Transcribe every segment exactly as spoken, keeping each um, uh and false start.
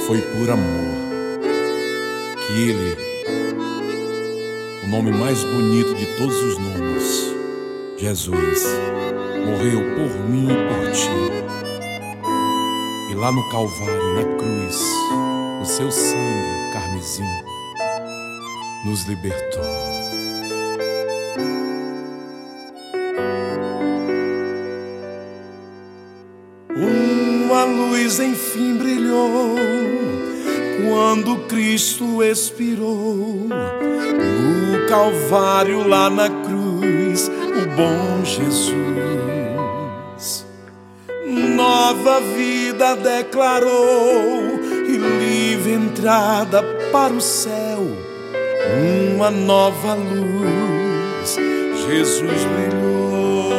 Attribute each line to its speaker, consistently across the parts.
Speaker 1: Foi por amor que Ele, o nome mais bonito de todos os nomes, Jesus, morreu por mim e por ti. E lá no Calvário, na cruz, o seu sangue carmesim nos libertou.
Speaker 2: Uma luz enfim brilhou quando Cristo expirou no Calvário, lá na cruz, o bom Jesus. Nova vida declarou e livre entrada para o céu. Uma nova luz, Jesus brilhou.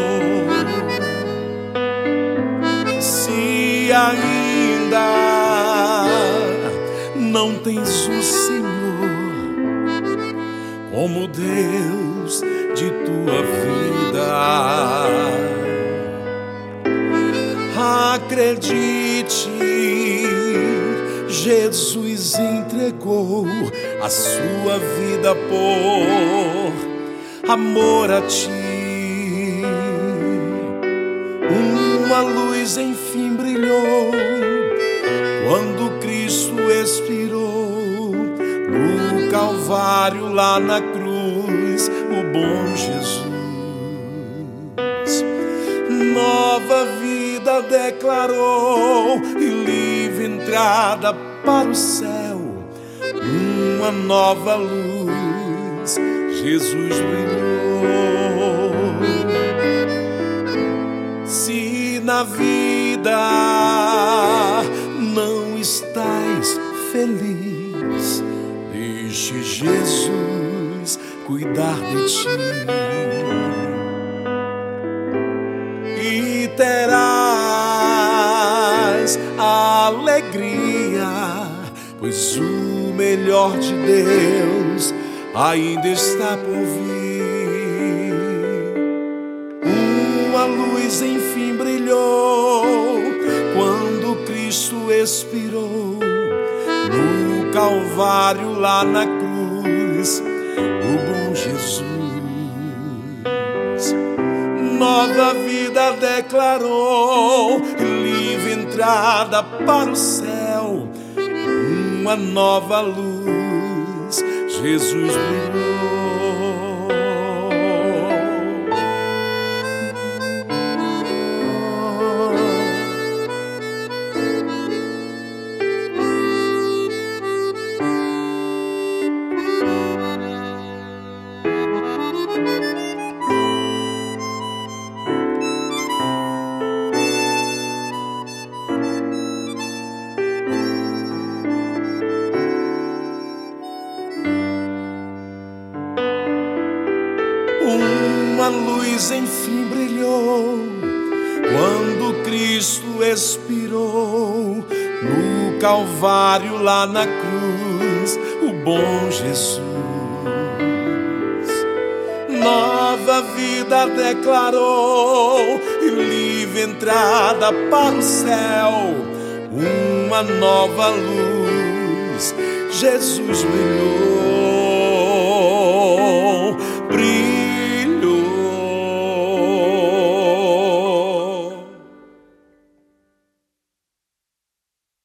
Speaker 2: Se ainda não tens o Senhor como Deus de tua vida, acredite, Jesus entregou a sua vida por amor a ti. Uma luz enfim brilhou quando Cristo expirou no Calvário, lá na cruz, o bom Jesus. Nova vida declarou e livre entrada para o céu. Uma nova luz, Jesus brilhou. Se na vida não estás feliz, deixe Jesus cuidar de ti e terás alegria, pois o melhor de Deus ainda está por vir. Uma luz enfim brilhou quando Cristo expirou no Calvário, lá na cruz, o bom Jesus. Nova vida declarou e livre entrada para o céu. Uma nova luz, Jesus brilhou. Uma luz enfim brilhou quando Cristo expirou no Calvário, lá na cruz, o bom Jesus. Nova vida declarou e livre entrada para o céu. Uma nova luz, Jesus brilhou.